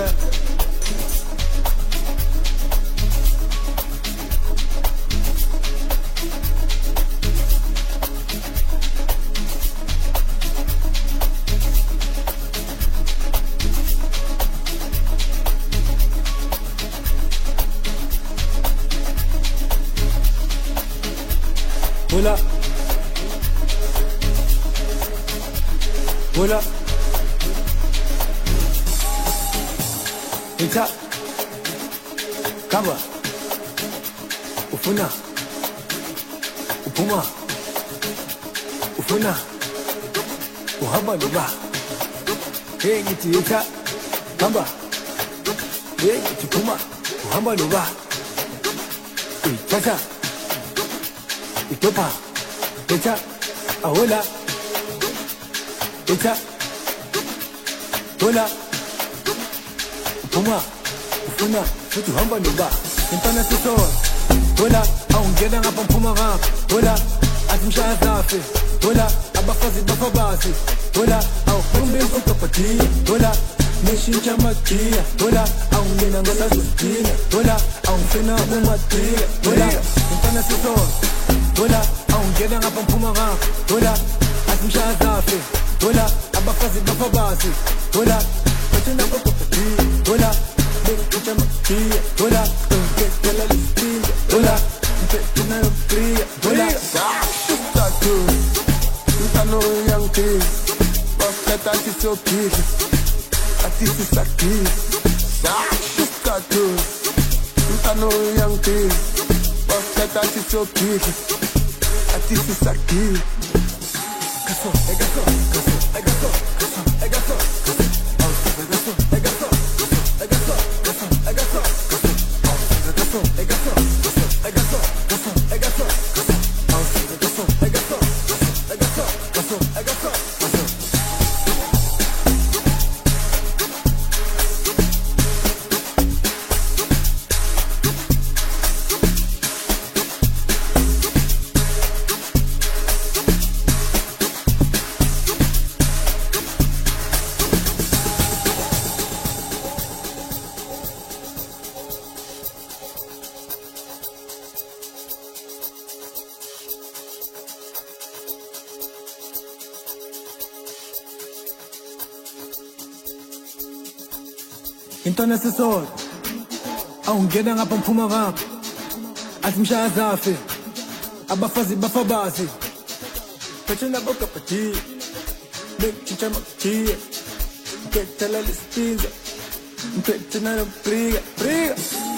Hola. Hola. Ita. Kaba. Ufuna. Upuma. Ufuna. Uhaba luba. Hey ngiti ita. Kaba. Hey ngiti puma. Uhaba luba. Itata. Itopa. Ita. Ahola. Ita. Hola. Upuma. Ufuna. Futhi uhamba noba. Intana sisona. Hola. Awungena ngapha mphuma ngapha. Hola. Athi mshaya zafe. Hola. Abafazi bafabasi. Hola. Awukhumbe ukaphathia. Hola. Neshintsha amagiya. Hola. Awungena ngasazodina. Hola. Awungifuna umadila. Hola. Intana sisona. Hola. Awungena ngapha mphuma ngapha. Hola. Athi mshaya zafe. Hola. Abafazi bafabasi. Hola. Bathina ukaphathia. Hola. Neshintsha amagiya. Hola. Ungekela lisipinda. Hola. Mpethina yopriya. Hola. I know young kids, but that is so big. That is a kid. Just cartoons. I know young kids, but that is so big. That is a kid. Gaso, gaso, gaso, gaso, gaso, gaso, gaso. Gaso, gaso, gaso, gaso, gaso, gaso, gaso, gaso, gaso, Intwana sisodwa awungena ngapha mphuma ngapha athi mshaya zafe abafazi bafabasi bathina bokaphathia neshintsha amagiya ngekela lisipinza mpethina yopriya.